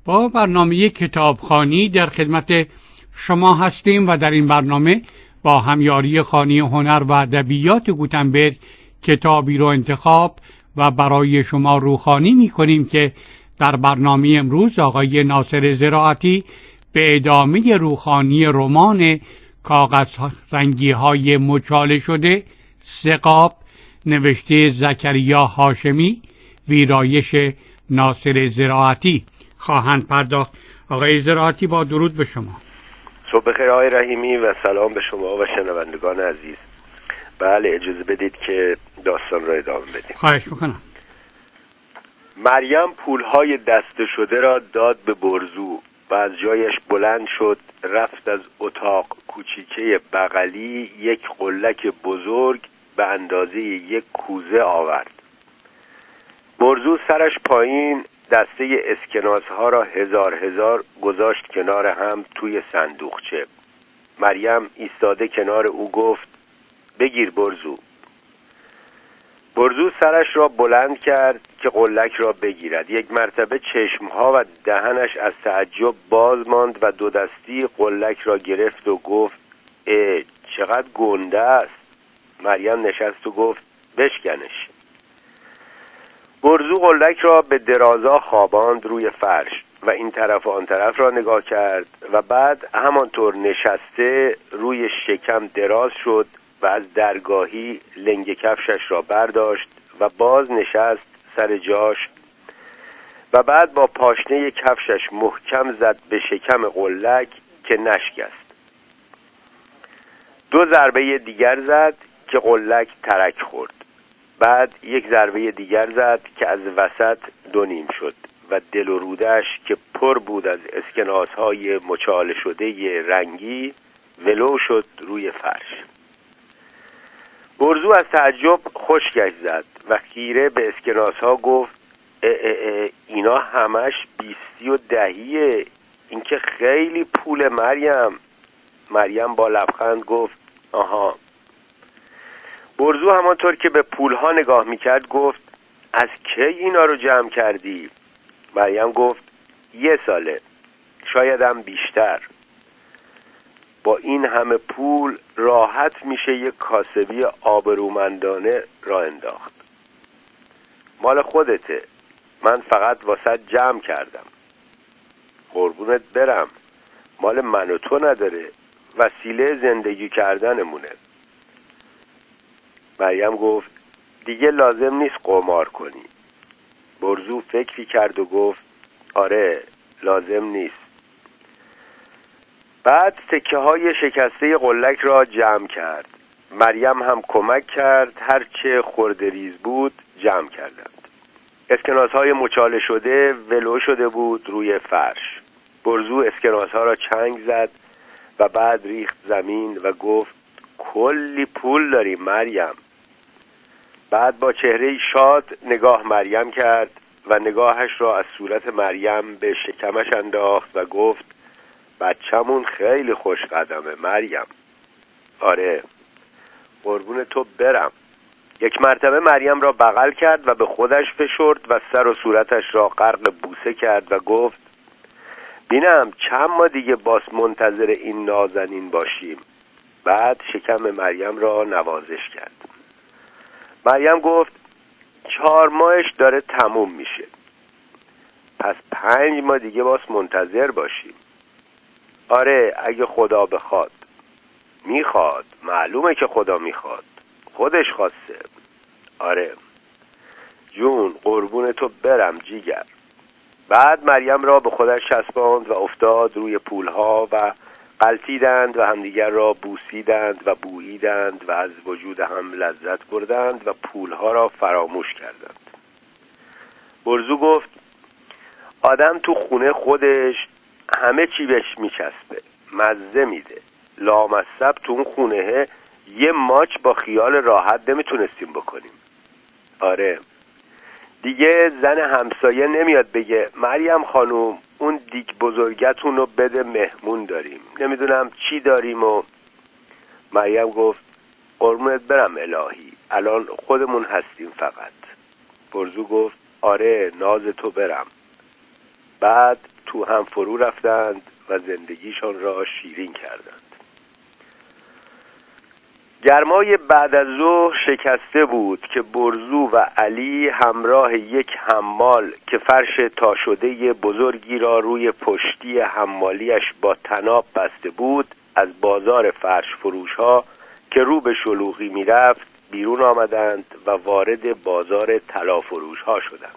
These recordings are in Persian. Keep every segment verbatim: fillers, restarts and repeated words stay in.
با برنامه کتابخوانی در خدمت شما هستیم و در این برنامه با همیاری خانه هنر و ادبیات گوتنبرگ کتابی رو انتخاب و برای شما روخوانی می کنیم که در برنامه امروز آقای ناصر زراعتی به ادامه روخوانی رمان کاغذ رنگی های مچاله شده ثقاب نوشته زکریا هاشمی، ویرایش ناصر زراعتی خواهند پرداخت. آقای زراعتی با درود به شما. صبح بخیر آقای رحیمی و سلام به شما و شنوندگان عزیز. بله اجازه بدید که داستان را ادامه بدیم. خواهش میکنم. مریم پولهای دسته شده را داد به برزو و از جایش بلند شد، رفت از اتاق کوچیکه بغلی یک قلک بزرگ به اندازه یک کوزه آورد. برزو سرش پایین دسته اسکناس ها را هزار هزار گذاشت کنار هم توی صندوقچه. مریم ایستاده کنار او گفت بگیر برزو. برزو سرش را بلند کرد که قلک را بگیرد. یک مرتبه چشمها و دهنش از تعجب باز ماند و دو دستی قلک را گرفت و گفت اه چقدر گنده است. مریم نشست و گفت بشکنش. برزو قلک را به درازا خواباند روی فرش و این طرف و آن طرف را نگاه کرد و بعد همانطور نشسته روی شکم دراز شد و از درگاهی لنگ کفشش را برداشت و باز نشست سر جاش و بعد با پاشنه کفشش محکم زد به شکم قلک که نشکست. دو ضربه دیگر زد که قلک ترک خورد. بعد یک ضربه دیگر زد که از وسط دو نیم شد و دل و رودش که پر بود از اسکناس‌های مچاله شده رنگی ولو شد روی فرش. برزو از تعجب خشکش زد و خیره به اسکناس‌ها گفت اه اه اه اینا همش بیستی و دهیه، این که خیلی پول مریم. مریم با لبخند گفت آها. برزو همانطور که به پولها نگاه میکرد گفت از کی اینا رو جمع کردی؟ مریم گفت یه ساله، شایدم بیشتر. با این همه پول راحت میشه یک کاسبی آبرومندانه را انداخت. مال خودته، من فقط واسه جمع کردم. قربونت برم، مال من و تو نداره، وسیله زندگی کردنمونه. مریم گفت دیگه لازم نیست قمار کنی. برزو فکری کرد و گفت آره لازم نیست. بعد تکه های شکسته قلک را جمع کرد. مریم هم کمک کرد، هرچه خرده ریز بود جمع کردند. اسکناس های مچاله شده ولو شده بود روی فرش. برزو اسکناس ها را چنگ زد و بعد ریخت زمین و گفت کلی پول داری مریم. بعد با چهره شاد نگاه مریم کرد و نگاهش را از صورت مریم به شکمش انداخت و گفت بچه‌مون خیلی خوش قدمه مریم. آره قربون تو برم. یک مرتبه مریم را بغل کرد و به خودش فشرد و سر و صورتش را غرق بوسه کرد و گفت بینم چند ماه دیگه باز منتظر این نازنین باشیم. بعد شکم مریم را نوازش کرد. مریم گفت چهار ماهش داره تموم میشه، پس پنج ماه دیگه باز منتظر باشیم. آره اگه خدا بخواد. میخواد، معلومه که خدا میخواد، خودش خواسته. آره جون قربون تو برم جیگر. بعد مریم را به خودش چسباند و افتاد روی پولها و غلطیدند و همدیگر را بوسیدند و بوییدند و از وجود هم لذت بردند و پولها را فراموش کردند. برزو گفت آدم تو خونه خودش همه چی بهش میچسبه، مزه میده. لامصب تو اون خونه یه ماچ با خیال راحت نمیتونستیم بکنیم. آره دیگه زن همسایه نمیاد بگه مریم خانوم اون دیگ بزرگتون رو بده مهمون داریم، نمیدونم چی داریم. و مریم گفت قربونت برم الهی، الان خودمون هستیم فقط. برزو گفت آره ناز تو برم. بعد تو هم فرو رفتند و زندگیشان را شیرین کردند. گرمای بعد از ظهر شکسته بود که برزو و علی همراه یک حمال که فرش تا شده بزرگی را روی پشتی حمالیش با طناب بسته بود از بازار فرش فروش ها که رو به شلوغی می رفت بیرون آمدند و وارد بازار طلا فروش ها شدند.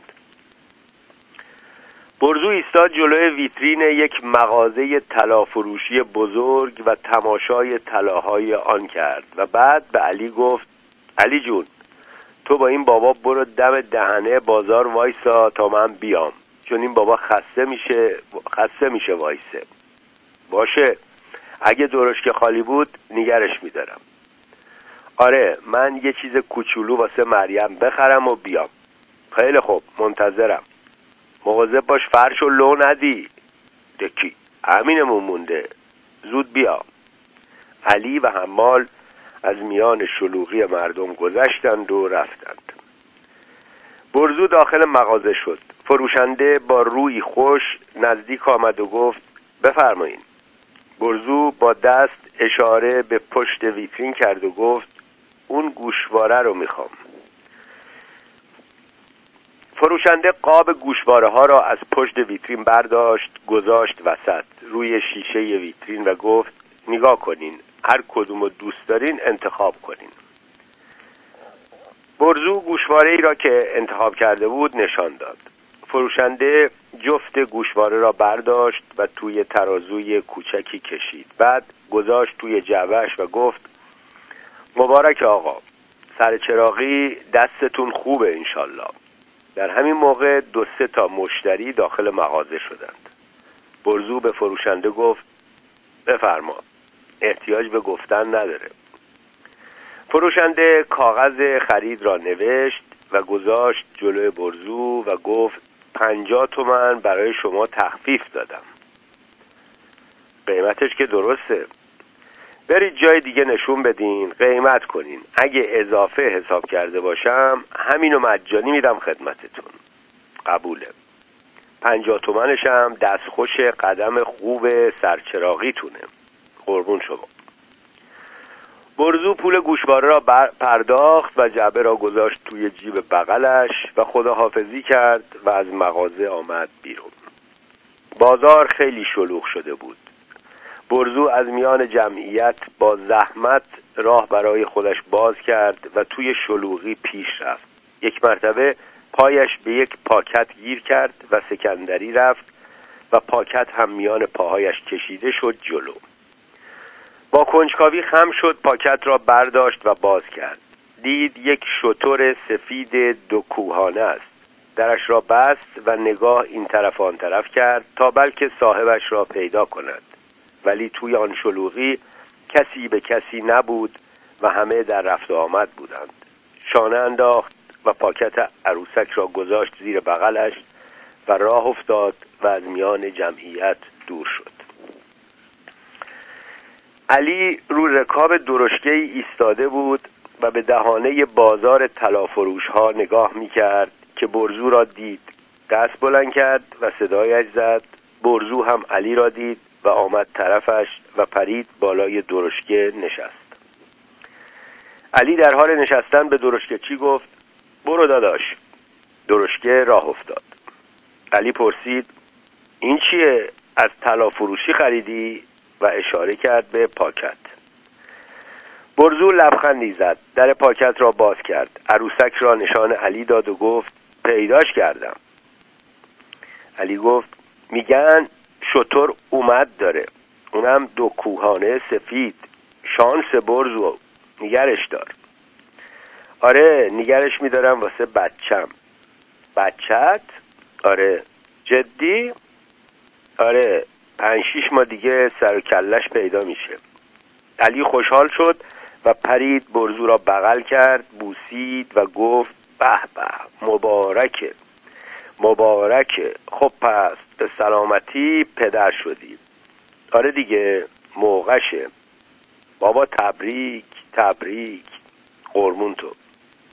برزو ایستاد جلوی ویترین یک مغازه طلا فروشی بزرگ و تماشای طلاهای آن کرد و بعد به علی گفت: علی جون، تو با این بابا برو دم دهنه بازار وایسا تا من بیام، چون این بابا خسته میشه خسته میشه وایسه. باشه، اگه درشک خالی بود نگرش میدارم. آره، من یه چیز کوچولو واسه مریم بخرم و بیام. خیلی خوب، منتظرم. مواظب باش فرش و لو ندی. دکی همینمون مونده، زود بیا. علی و حمال از میان شلوغی مردم گذشتند و رفتند. برزو داخل مغازه شد. فروشنده با روی خوش نزدیک آمد و گفت: بفرمایید. برزو با دست اشاره به پشت ویترین کرد و گفت: اون گوشواره رو میخوام. فروشنده قاب گوشواره ها را از پشت ویترین برداشت، گذاشت وسط روی شیشه ویترین و گفت: نگاه کنین، هر کدوم رو دوست دارین انتخاب کنین. برزو گوشواره ای را که انتخاب کرده بود نشان داد. فروشنده جفت گوشواره را برداشت و توی ترازوی کوچکی کشید. بعد گذاشت توی جعبه‌اش و گفت: مبارک آقا، سر چراغی دستتون خوبه انشالله. در همین موقع دو سه تا مشتری داخل مغازه شدند. برزو به فروشنده گفت: بفرما، احتیاج به گفتن نداره. فروشنده کاغذ خرید را نوشت و گذاشت جلوی برزو و گفت: پنجاه تومن برای شما تخفیف دادم. قیمتش که درسته. برید جای دیگه نشون بدین، قیمت کنین. اگه اضافه حساب کرده باشم همینو مجانی میدم خدمتتون. قبوله. پنجاه تومنشم دستخوش قدم خوب سرچراغیتونه. قربون شما. برزو پول گوشواره را پرداخت و جعبه را گذاشت توی جیب بغلش و خداحافظی کرد و از مغازه آمد بیرون. بازار خیلی شلوغ شده بود. برزو از میان جمعیت با زحمت راه برای خودش باز کرد و توی شلوغی پیش رفت. یک مرتبه پایش به یک پاکت گیر کرد و سکندری رفت و پاکت هم میان پاهایش کشیده شد جلو. با کنجکاوی خم شد، پاکت را برداشت و باز کرد. دید یک شتر سفید دو کوهانه است. درش را بست و نگاه این طرف آن طرف کرد تا بلکه صاحبش را پیدا کند. ولی توی آن شلوغی کسی به کسی نبود و همه در رفت و آمد بودند. شانه انداخت و پاکت عروسک را گذاشت زیر بغلش و راه افتاد و از میان جمعیت دور شد. علی رو رکاب درشکه ایستاده بود و به دهانه بازار طلافروش ها نگاه می کرد که برزو را دید. دست بلند کرد و صدایش زد. برزو هم علی را دید و آمد طرفش و پرید بالای درشکه نشست. علی در حال نشستن به درشکه چی گفت: برو داداش. درشکه راه افتاد. علی پرسید: این چیه؟ از طلا فروشی خریدی؟ و اشاره کرد به پاکت. برزو لبخندی زد، در پاکت را باز کرد، عروسک را نشان علی داد و گفت: پیداش کردم. علی گفت: میگن شتر اومد داره، اونم دو کوهانه سفید. شانس برزو، نگرش دار. آره، نگرش میدارم واسه بچم. بچت؟ آره. جدی؟ آره، پنج شیش ماه دیگه سر و کلش پیدا میشه. علی خوشحال شد و پرید برزو را بغل کرد، بوسید و گفت: به به، مبارکه مبارکه. خب پس به سلامتی پدر شدی. آره دیگه، موقعشه. بابا تبریک تبریک. قربون تو.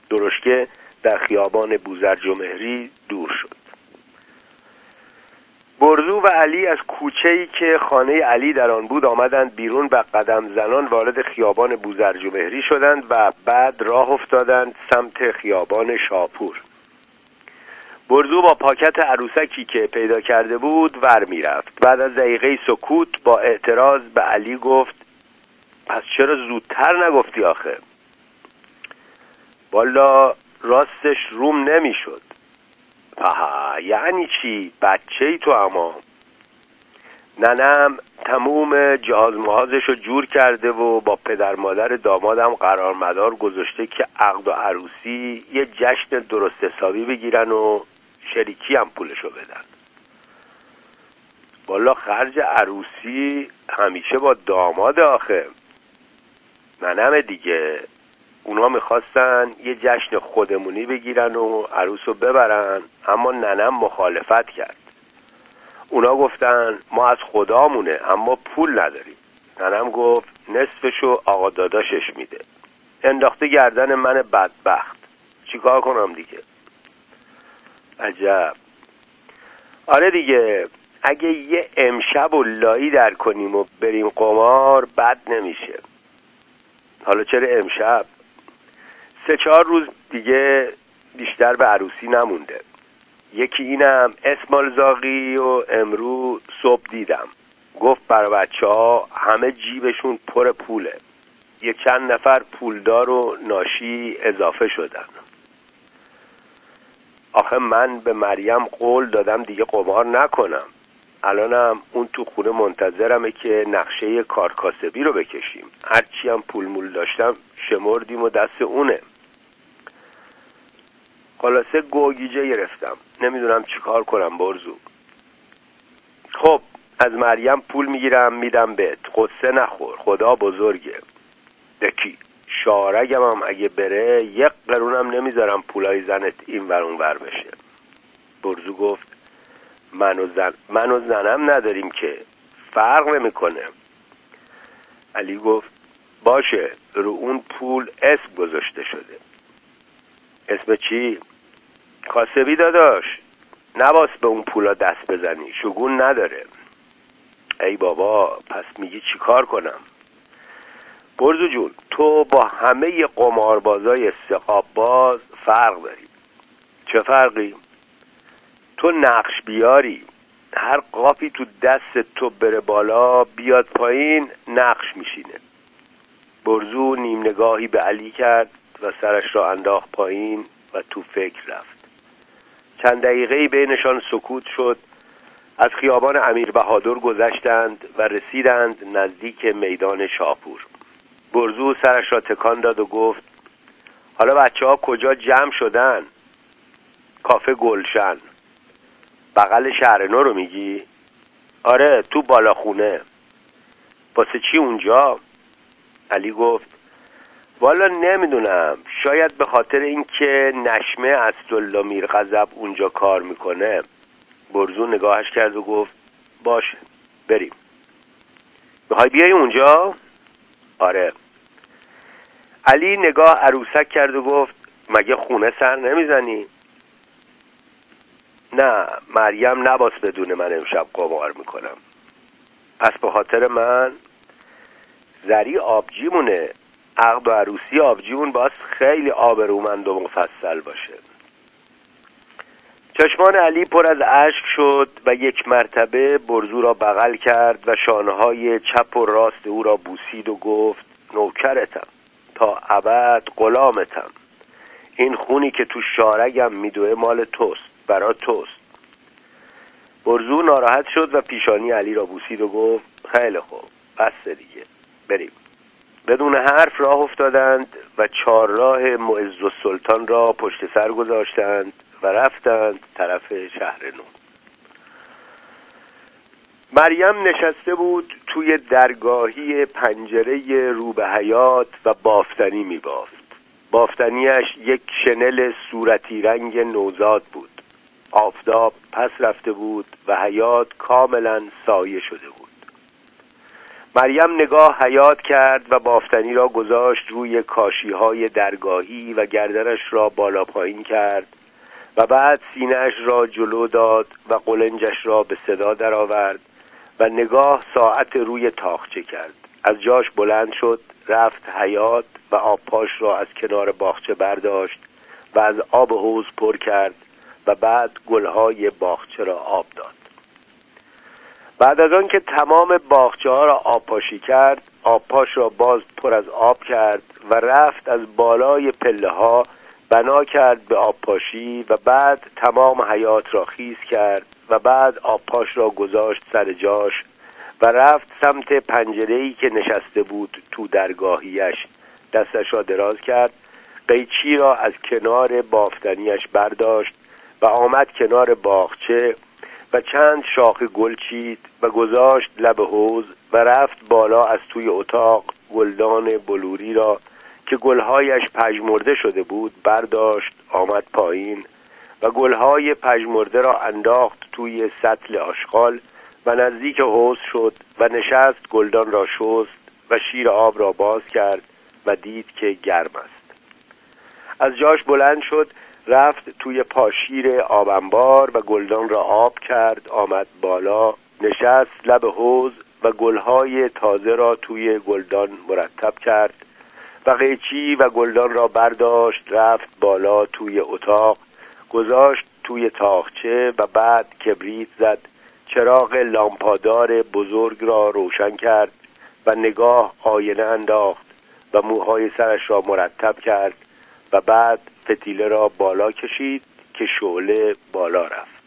درشکه در خیابان بوزرج و مهری دور شد. برزو و علی از کوچه‌ای که خانه علی در آن بود آمدند بیرون و قدم زنان وارد خیابان بوزرجمهری شدند و بعد راه افتادند سمت خیابان شاپور. برزو با پاکت عروسکی که پیدا کرده بود ور می رفت. بعد از دقیقه سکوت با اعتراض به علی گفت پس چرا زودتر نگفتی آخه؟ والا راستش روم نمی شد. آها، یعنی چی؟ بچه ای تو؟ اما ننم تموم جهاز محازش رو جور کرده و با پدر مادر دامادم قرار مدار گذاشته که عقد و عروسی یه جشن درست حسابی بگیرن و شریکی هم پولشو بدن. والا خرج عروسی همیشه با داماد آخه. ننم دیگه، اونا میخواستن یه جشن خودمونی بگیرن و عروسو ببرن، اما ننم مخالفت کرد. اونا گفتن ما از خدامونه اما پول نداریم. ننم گفت نصفشو آقا داداشش میده. انداخته گردن من بدبخت. چیکار کنم دیگه؟ عجب. آره دیگه، اگه یه امشب و لایی در کنیم و بریم قمار بد نمیشه. حالا چرا امشب؟ سه چهار روز دیگه بیشتر به عروسی نمونده. یکی اینم اسمال زاغی و امرو صبح دیدم، گفت برای بچه ها همه جیبشون پر پوله. یک چند نفر پولدار و ناشی اضافه شدن. آخه من به مریم قول دادم دیگه قمار نکنم. الانم اون تو خونه منتظرمه که نقشه کارکاسبی رو بکشیم. هرچی هم پول مول داشتم شمردیم و دست اونه. خلاصه گوگیجه گرفتم، نمیدونم چی کار کنم برزو. خب از مریم پول میگیرم میدم بهت، قصه نخور، خدا بزرگه. دکی شارگم هم اگه بره یک قرونم نمیذارم پولای زنت این ور اون ور بشه. برزو گفت من و, زن... من و زنم نداریم که، فرق نمیکنه. علی گفت باشه، رو اون پول اسم گذاشته شده. اسم چی؟ کاسبی داداش، نباس به اون پولا دست بزنی، شگون نداره. ای بابا، پس میگی چی کار کنم؟ برزو جون، تو با همه قماربازای استقاب باز فرق داری. چه فرقی؟ تو نقش بیاری، هر قافی تو دست تو بره بالا بیاد پایین نقش میشینه. برزو نیم نگاهی به علی کرد و سرش را انداخت پایین و تو فکر رفت. چند دقیقه‌ای بینشان سکوت شد. از خیابان امیر بهادر گذشتند و رسیدند نزدیک میدان شاپور. برزو سرش را تکان داد و گفت حالا بچه ها کجا جمع شدن؟ کافه گلشن، بغل شهر نو رو میگی؟ آره، تو بالاخونه. واسه چی اونجا؟ علی گفت والا نمیدونم، شاید به خاطر اینکه نشمه اسدالله میرغضب اونجا کار میکنه. برزو نگاهش کرد و گفت باشه بریم. میخوای بیای اونجا؟ آره. علی نگاه عروسک کرد و گفت مگه خونه سر نمیزنی؟ نه، مریم نباس بدون من امشب قمار میکنم. پس به خاطر من؟ زری آبجیمونه، عقد و عروسی آبجیمون باز خیلی آبرومند و مفصل باشه. چشمان علی پر از اشک شد و یک مرتبه برزو را بغل کرد و شانه‌های چپ و راست او را بوسید و گفت نوکرتم، تا ابد غلامتم. این خونی که تو شارگم میدوه مال توست، برا توست. برزو ناراحت شد و پیشانی علی را بوسید و گفت خیلی خوب، بس دیگه، بریم. بدون حرف راه افتادند و چهارراه معزالسلطان را پشت سر گذاشتند و رفتند طرف شهر نو. مریم نشسته بود توی درگاهی پنجره رو به حیاط و بافتنی می بافت. بافتنیش یک شنل صورتی رنگ نوزاد بود. آفتاب پس رفته بود و حیاط کاملا سایه شده بود. مریم نگاه حیاط کرد و بافتنی را گذاشت روی کاشی‌های درگاهی و گردنش را بالا پایین کرد و بعد سینه‌اش را جلو داد و قلنجش را به صدا درآورد و نگاه ساعت روی تاقچه کرد. از جاش بلند شد، رفت حیاط و آب پاش را از کنار باغچه برداشت و از آب حوض پر کرد و بعد گلهای باغچه را آب داد. بعد از آن که تمام باغچه ها را آب پاشی کرد، آب پاش را باز پر از آب کرد و رفت از بالای پله ها بنا کرد به آب پاشی و بعد تمام حیاط را خیس کرد و بعد آب پاش را گذاشت سر جاش و رفت سمت پنجره‌ای که نشسته بود تو درگاهیش. دستش را دراز کرد، قیچی را از کنار بافتنیش برداشت و آمد کنار باغچه و چند شاخه گل چید و گذاشت لب حوض و رفت بالا. از توی اتاق گلدان بلوری را که گلهایش پژمرده شده بود برداشت، آمد پایین و گلهای پژمرده را انداخت توی سطل آشغال و نزدیک حوض شد و نشست، گلدان را شست و شیر آب را باز کرد و دید که گرم است. از جاش بلند شد، رفت توی پاشیر آب انبار و گلدان را آب کرد، آمد بالا، نشست لب حوض و گلهای تازه را توی گلدان مرتب کرد و قیچی و گلدان را برداشت، رفت بالا توی اتاق، گذاشت توی تاقچه و بعد کبریت زد، چراغ لامپادار بزرگ را روشن کرد و نگاه آینه انداخت و موهای سرش را مرتب کرد و بعد فتیله را بالا کشید که شعله بالا رفت.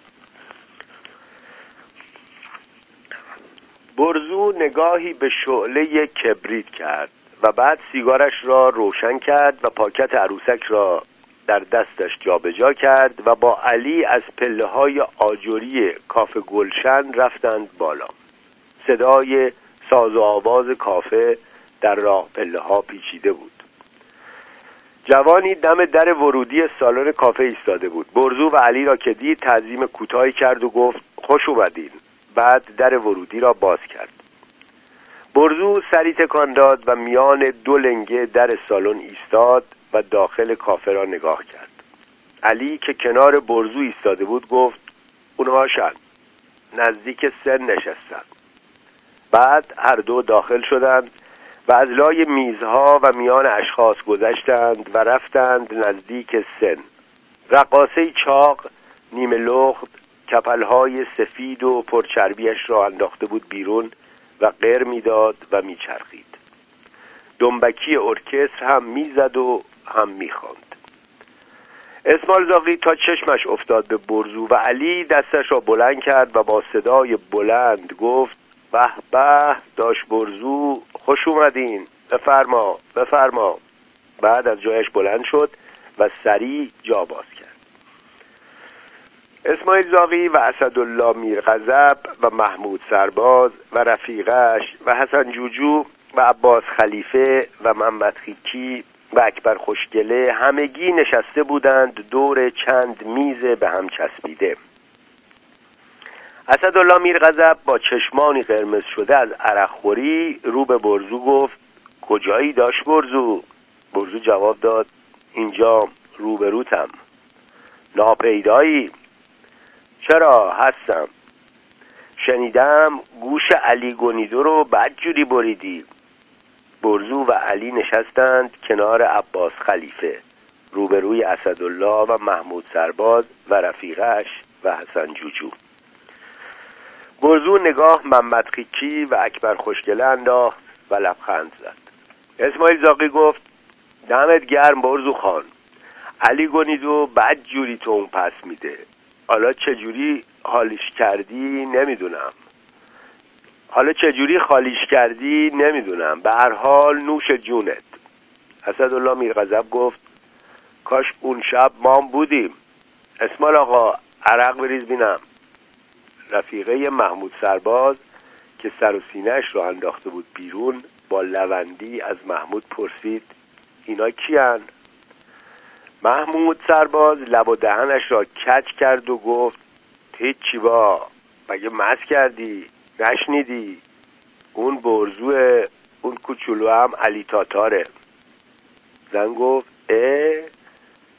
برزو نگاهی به شعله کبریت کرد و بعد سیگارش را روشن کرد و پاکت عروسک را در دستش جابجا کرد و با علی از پله های آجری کافه گلشن رفتند بالا. صدای ساز و آواز کافه در راه پله ها پیچیده بود. جوانی دم در ورودی سالن کافه ایستاده بود. برزو و علی را که دید تعظیم کوتاهی کرد و گفت خوش اومدین. بعد در ورودی را باز کرد. برزو سری تکان داد و میان دو لنگه در سالن ایستاد و داخل کافه را نگاه کرد. علی که کنار برزو ایستاده بود گفت اونهاشن، نزدیک سن نشستن. بعد هر دو داخل شدند و از لای میزها و میان اشخاص گذشتند و رفتند نزدیک سن. رقاصه چاق نیمه لخت کپلهای سفید و پرچربیش را انداخته بود بیرون و غر میداد و میچرخید. دنبکی ارکستر هم میزد و هم میخواند. اسماعیل زاغی تا چشمش افتاد به برزو و علی دستش را بلند کرد و با صدای بلند گفت به به داش برزو، خوش اومدین، بفرما بفرما. بعد از جایش بلند شد و سریع جا باز کرد. اسماعیل زاغی و اسدالله میرغضب و محمود سرباز و رفیقش و حسن جوجو و عباس خلیفه و محمد خیکی و اکبر خوشگله همگی نشسته بودند دور چند میز به هم چسبیده. اسدالله میرغضب با چشمانی قرمز شده از عرق خوری رو به برزو گفت کجایی داش برزو؟ برزو جواب داد اینجا روبروتم. ناپیدایی؟ چرا هستم. شنیدم گوش علی گنیدو رو بدجوری بریدی. برزو و علی نشستند کنار عباس خلیفه روبروی اسدالله و محمود سرباز و رفیقش و حسن جوجو. برزو نگاه محمد خیکی و اکبر خوشگله انداخت و لبخند زد. اسماعیل زاغی گفت دمت گرم برزو خان، علی گنیدو بد جوری تو اون پس میده. حالا چجوری حالیش کردی نمیدونم. حالا چجوری خالیش کردی نمیدونم. به هر حال نوش جونت. اسدالله میرغضب گفت کاش اون شب ما بودیم. اسماعیل آقا عرق بریز بینم. رفیقه محمود سرباز که سر و سینه‌اش را انداخته بود بیرون با لوندی از محمود پرسید اینا کیان؟ محمود سرباز لب و دهنش را کج کرد و گفت هیچی با، مگه مست کردی؟ نشنیدی؟ اون برزوه، اون کوچولو هم علی تاتاره. زن گفت اه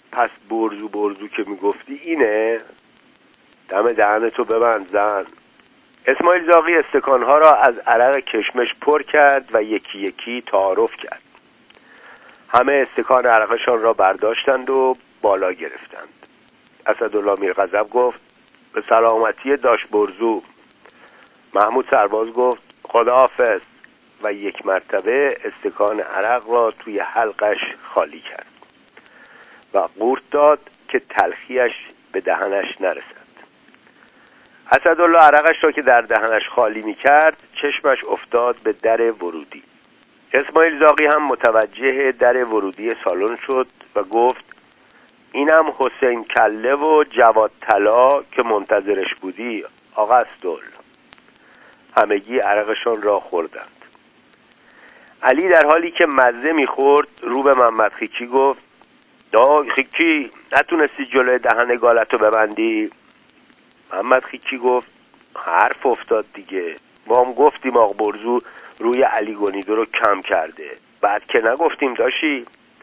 پس برزو برزو که میگفتی اینه؟ دم دهنتو ببند زن. اسماعیل زاغی استکانها را از عرق کشمش پر کرد و یکی یکی تعارف کرد. همه استکان عرقشان را برداشتند و بالا گرفتند. اسدالله میرغضب گفت به سلامتی داش برزو. محمود سرباز گفت خداحافظ و یک مرتبه استکان عرق را توی حلقش خالی کرد و قورت داد که تلخیش به دهنش نرسد. اسدالله عرقش را که در دهنش خالی می کرد چشمش افتاد به در ورودی. اسماعیل زاغی هم متوجه در ورودی سالن شد و گفت اینم حسین کله و جواد طلا که منتظرش بودی آقا اسدالله. همگی عرقشان را خوردند. علی در حالی که مزه میخورد رو به محمد خیکی گفت دا خیکی نتونستی جلوی دهن گالتو ببندی؟ محمد خیکی گفت حرف افتاد دیگه، ما هم گفتیم آق برزو روی علی گنیدو رو کم کرده، بعد که نگفتیم داشی؟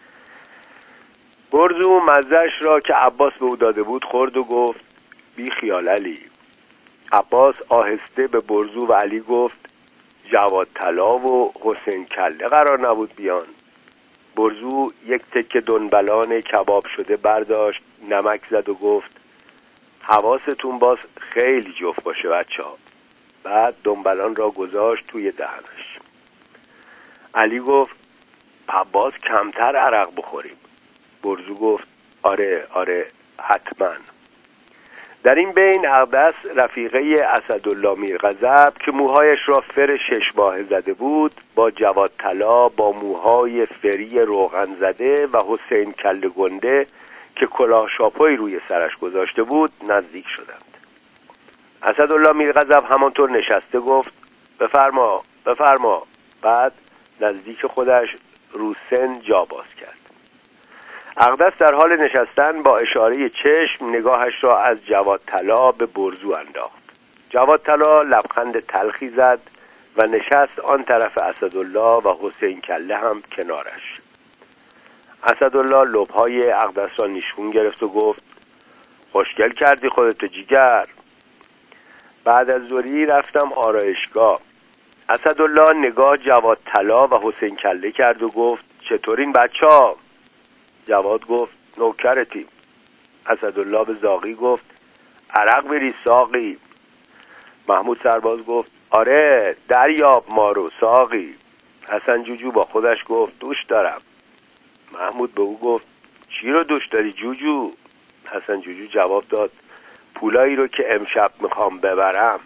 برزو مزهش را که عباس به او داده بود خورد و گفت بی خیال علی. عباس آهسته به برزو و علی گفت جواد طلا و حسین کله قرار نبود بیان؟ برزو یک تکه دنبلان کباب شده برداشت، نمک زد و گفت حواستون باز خیلی جفت باشه بچه ها. بعد دنبلان را گذاشت توی دهنش. علی گفت عباس کمتر عرق بخوریم. برزو گفت آره آره حتما. در این بین اقدس رفیقه اسدالله میرغضب که موهایش را فر شش ماه زده بود با جواد طلا با موهای فری روغن زده و حسین کله گنده که کلاه شاپوی روی سرش گذاشته بود نزدیک شدند. اسدالله میرغضب همانطور نشسته گفت بفرما بفرما. بعد نزدیک خودش رو سن جا باز کرد. اقدس در حال نشستن با اشاره چشم نگاهش را از جواد طلا به برزو انداخت. جواد طلا لبخند تلخی زد و نشست آن طرف اسدالله و حسین کله هم کنارش. اسدالله لبهای اقدس را نیشگون گرفت و گفت خوشگل کردی خودتو جیگر. بعد از ظهری رفتم آرایشگاه. اسدالله نگاه جواد طلا و حسین کله کرد و گفت چطورین بچه ها؟ جواد گفت نوکرتیم. اسدالله به زاغی گفت عرق بری ساقی. محمود سرباز گفت آره دریاب مارو ساقی. حسن جوجو با خودش گفت دوش دارم. محمود به او گفت چی رو دوش داری جوجو؟ حسن جوجو جواب داد پولایی رو که امشب میخوام ببرم.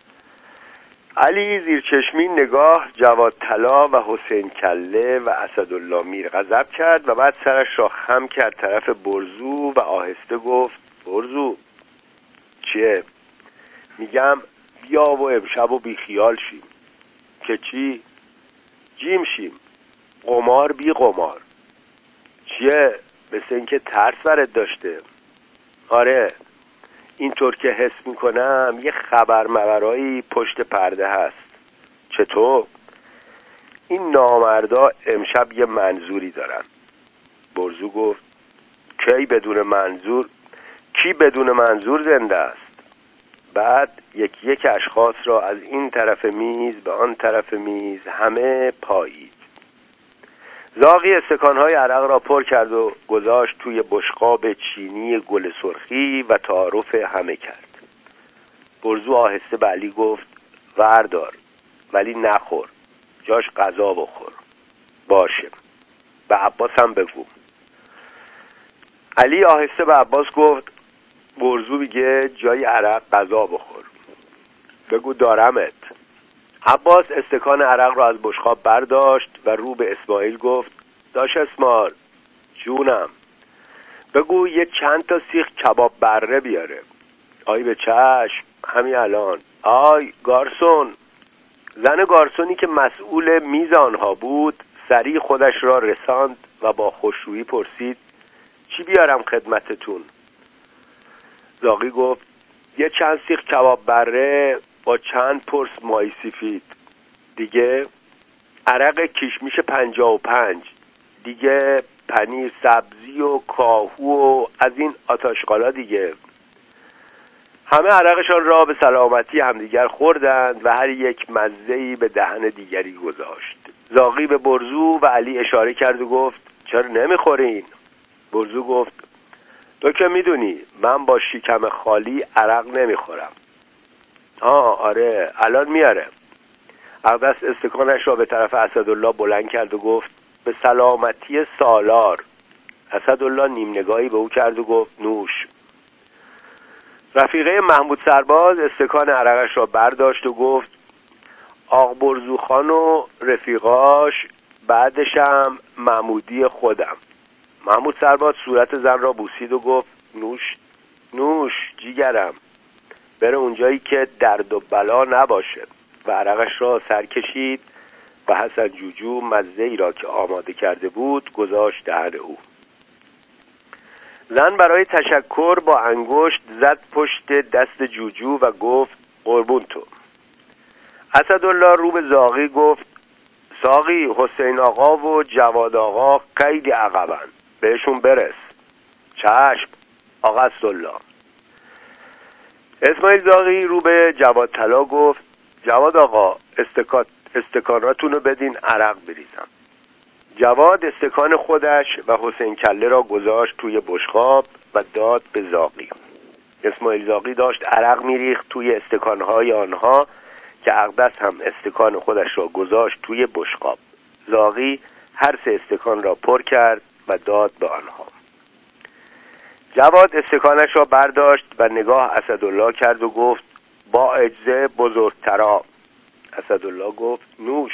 علی زیر چشمی نگاه جواد طلا و حسین کله و اسدالله میرغضب کرد و بعد سرش را خم کرد طرف برزو و آهسته گفت برزو چیه؟ میگم بیا و امشب و بی خیال شیم. که چی؟ جیم شیم. قمار بی قمار. چیه؟ مثل اینکه ترس برات داشته. آره اینطور که حس میکنم یه خبر مبرایی پشت پرده هست. چطور؟ این نامردا امشب یه منظوری دارن. برزو گفت کی بدون منظور؟ کی بدون منظور زنده است؟ بعد یک یک اشخاص را از این طرف میز به آن طرف میز همه پایید. زاغی استکانهای عرق را پر کرد و گذاشت توی بشقاب چینی گل سرخی و تعارف همه کرد. برزو آهسته به علی گفت وردار ولی نخور، جاش غذا بخور. باشه. به عباس هم بگو. علی آهسته به عباس گفت برزو میگه جای عرق غذا بخور. بگو دارمت. عباس استکان عرق را از بشقاب برداشت و رو به اسماعیل گفت داش اسماعیل جونم بگو یه چند تا سیخ کباب بره بیاره. آی به چشم همین الان. آی گارسون. زن گارسونی که مسئول میز آنها بود سریع خودش را رساند و با خوشرویی پرسید چی بیارم خدمتتون؟ زاغی گفت یه چند سیخ کباب بره با چند پرس مای سفید دیگه، عرق کشمیش پنجاه و پنج دیگه، پنیر سبزی و کاهو و از این آتاشقالا دیگه. همه عرقشان را به سلامتی همدیگر خوردند و هر یک مزه‌ای به دهن دیگری گذاشت. زاغی به برزو و علی اشاره کرد و گفت چرا نمیخورین؟ برزو گفت تو که میدونی من با شکم خالی عرق نمیخورم. آه آره الان میاره. اقدس استکانش را به طرف اسدالله بلند کرد و گفت به سلامتی سالار. اسدالله نیم نگاهی به او کرد و گفت نوش. رفیقه محمود سرباز استکان عرقش را برداشت و گفت آق برزو خان و رفیقاش، بعدشم محمودی خودم. محمود سرباز صورت زن را بوسید و گفت نوش نوش جیگرم، بره اونجایی که درد و بلا نباشه و عرقش را سر کشید و حسن جوجو مزه‌ای را که آماده کرده بود گذاشت دهن او. زن برای تشکر با انگشت زد پشت دست جوجو و گفت قربون تو. اسدالله رو به زاغی گفت ساقی حسین آقا و جواد آقا خیلی عقبن، بهشون برس. چشم آقا اسدالله. اسماعیل زاغی رو به جواد طلا گفت جواد آقا استکان استکاناتون رو بدین عرق بریزم. جواد استکان خودش و حسین کله را گذاشت توی بشقاب و داد به زاغی. اسماعیل زاغی داشت عرق میریخت توی استکانهای آنها که اقدس هم استکان خودش را گذاشت توی بشقاب. زاغی هر سه استکان را پر کرد و داد به آنها. جواد استکانش را برداشت و نگاه اسدالله کرد و گفت با اجزه بزرگترا. اسدالله گفت نوش.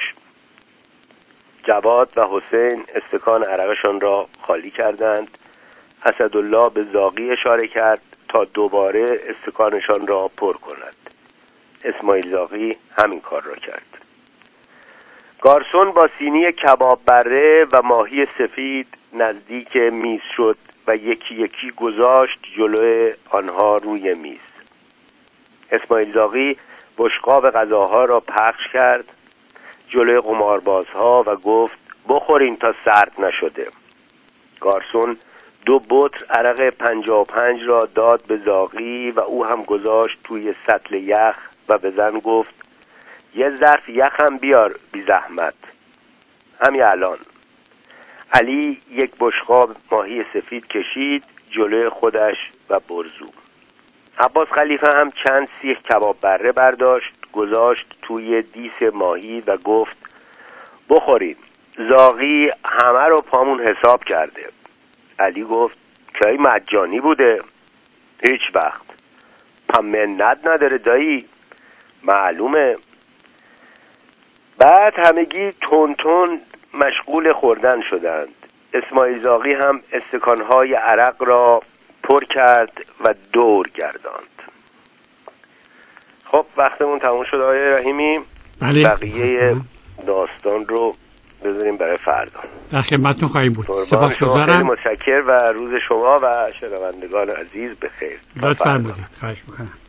جواد و حسین استکان عرقشان را خالی کردند. اسدالله به زاغی اشاره کرد تا دوباره استکانشان را پر کند. اسماعیل زاغی همین کار را کرد. گارسون با سینی کباب بره و ماهی سفید نزدیک میز شد و یکی یکی گذاشت جلوی آنها روی میز. اسماعیل زاغی بشقاب غذاها را پخش کرد جلوی قماربازها و گفت بخورین تا سرد نشده. گارسون دو بطر عرق پنجاه و پنج را داد به زاغی و او هم گذاشت توی سطل یخ و به زن گفت یه ظرف یخ هم بیار بی زحمت همین الان. علی یک بشقاب ماهی سفید کشید جلوی خودش و برزو. عباس خلیفه هم چند سیخ کباب بره برداشت گذاشت توی دیس ماهی و گفت بخورین، زاغی همه رو پامون حساب کرده. علی گفت که مجانی بوده؟ هیچ وقت. پم منت نداره دایی، معلومه. بعد همگی تون تون مشغول خوردن شدند. اسماعیل زاغی هم استکانهای عرق را پر کرد و دور گرداند. خب وقتمون تموم شد آقای رحیمی. بله. بقیه داستان رو بذاریم برای فردا. در خدمتتون خواهیم بود. سپاسگزارم. خیلی متشکر و روز شما و شنوندگان عزیز بخیر. لطف فرمودید. خواهش می‌کنم.